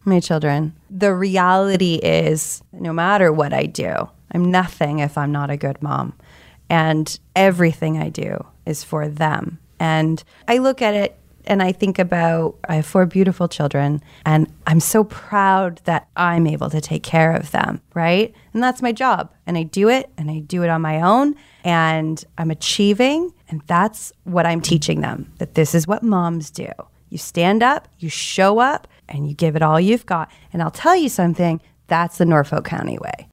my children. The reality is, no matter what I do, I'm nothing if I'm not a good mom. And everything I do is for them. And I look at it and I think about, I have 4 beautiful children, and I'm so proud that I'm able to take care of them, right? And that's my job. And I do it on my own, and I'm achieving. And that's what I'm teaching them, that this is what moms do. You stand up, you show up, and you give it all you've got. And I'll tell you something, that's the Norfolk County way.